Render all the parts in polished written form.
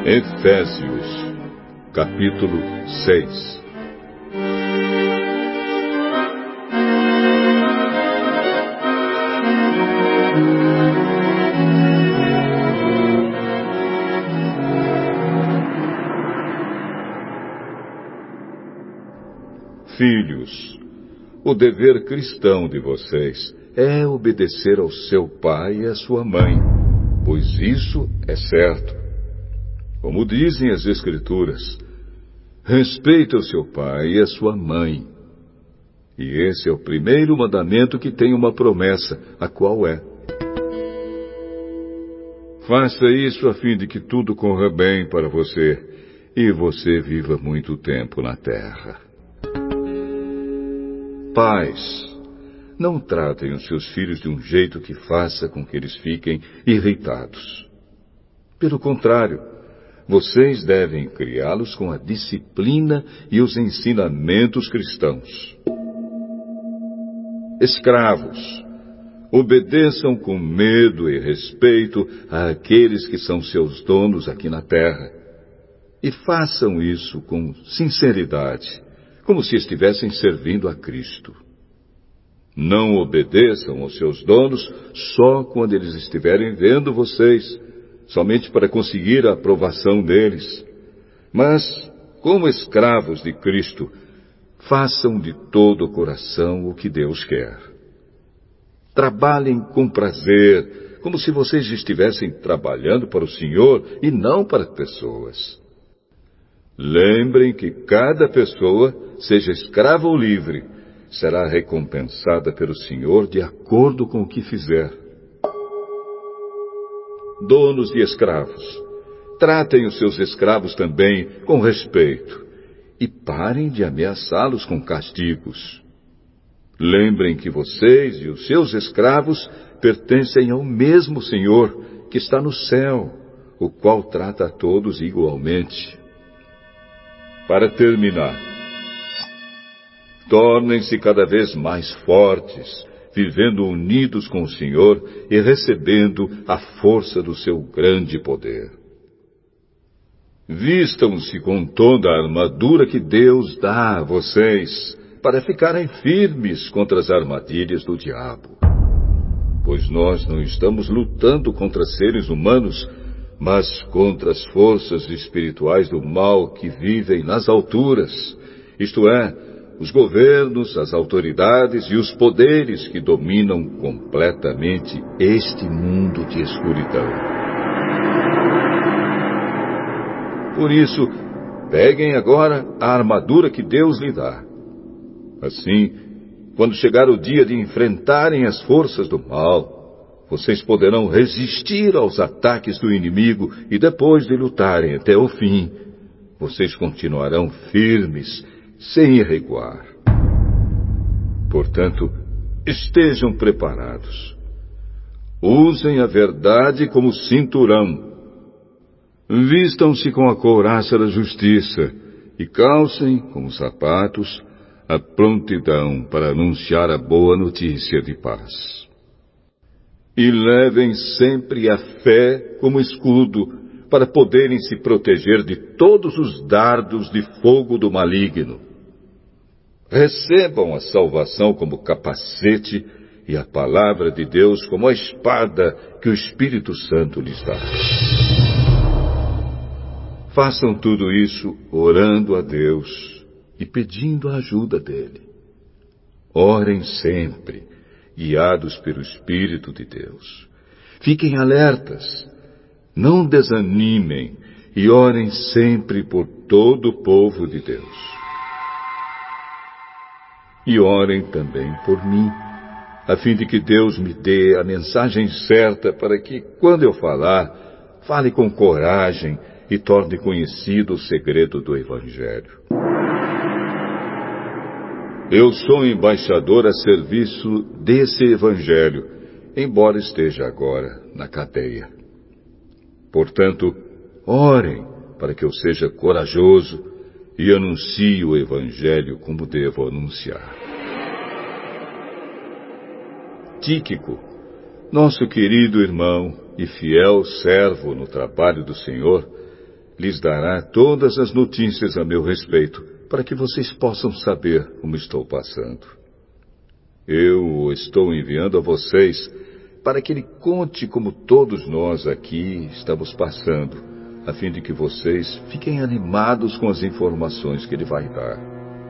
Efésios, capítulo 6. Filhos, o dever cristão de vocês é obedecer ao seu pai e à sua mãe, pois isso é certo. Como dizem as Escrituras, respeita o seu pai e a sua mãe. E esse é o primeiro mandamento que tem uma promessa, a qual é: faça isso a fim de que tudo corra bem para você e você viva muito tempo na terra. Pais, não tratem os seus filhos de um jeito que faça com que eles fiquem irritados. Pelo contrário, vocês devem criá-los com a disciplina e os ensinamentos cristãos. Escravos, obedeçam com medo e respeito àqueles que são seus donos aqui na terra. E façam isso com sinceridade, como se estivessem servindo a Cristo. Não obedeçam aos seus donos só quando eles estiverem vendo vocês, somente para conseguir a aprovação deles. Mas, como escravos de Cristo, façam de todo o coração o que Deus quer. Trabalhem com prazer, como se vocês estivessem trabalhando para o Senhor e não para pessoas. Lembrem que cada pessoa, seja escrava ou livre, será recompensada pelo Senhor de acordo com o que fizer. Donos de escravos, tratem os seus escravos também com respeito e parem de ameaçá-los com castigos. Lembrem que vocês e os seus escravos pertencem ao mesmo Senhor que está no céu, o qual trata a todos igualmente. Para terminar, tornem-se cada vez mais fortes, vivendo unidos com o Senhor e recebendo a força do seu grande poder. Vistam-se com toda a armadura que Deus dá a vocês, para ficarem firmes contra as armadilhas do diabo. Pois nós não estamos lutando contra seres humanos, mas contra as forças espirituais do mal que vivem nas alturas, isto é, os governos, as autoridades e os poderes que dominam completamente este mundo de escuridão. Por isso, peguem agora a armadura que Deus lhe dá. Assim, quando chegar o dia de enfrentarem as forças do mal, vocês poderão resistir aos ataques do inimigo e depois de lutarem até o fim, vocês continuarão firmes, sem recuar. Portanto, estejam preparados. Usem a verdade como cinturão. Vistam-se com a couraça da justiça e calcem, como sapatos, a prontidão para anunciar a boa notícia de paz. E levem sempre a fé como escudo, para poderem se proteger de todos os dardos de fogo do maligno. Recebam a salvação como capacete e a palavra de Deus como a espada que o Espírito Santo lhes dá. Façam tudo isso orando a Deus e pedindo a ajuda dele. Orem sempre, guiados pelo Espírito de Deus. Fiquem alertas, não desanimem e orem sempre por todo o povo de Deus. E orem também por mim, a fim de que Deus me dê a mensagem certa para que, quando eu falar, fale com coragem e torne conhecido o segredo do Evangelho. Eu sou embaixador a serviço desse Evangelho, embora esteja agora na cadeia. Portanto, orem para que eu seja corajoso e anuncie o Evangelho como devo anunciar. Tíquico, nosso querido irmão e fiel servo no trabalho do Senhor, lhes dará todas as notícias a meu respeito, para que vocês possam saber como estou passando. Eu o estou enviando a vocês para que ele conte como todos nós aqui estamos passando, a fim de que vocês fiquem animados com as informações que ele vai dar.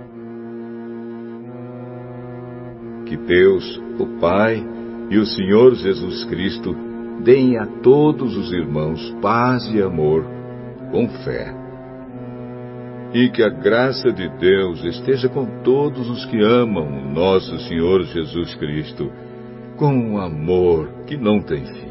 Que Deus, o Pai e o Senhor Jesus Cristo deem a todos os irmãos paz e amor, com fé. E que a graça de Deus esteja com todos os que amam o nosso Senhor Jesus Cristo, com um amor que não tem fim.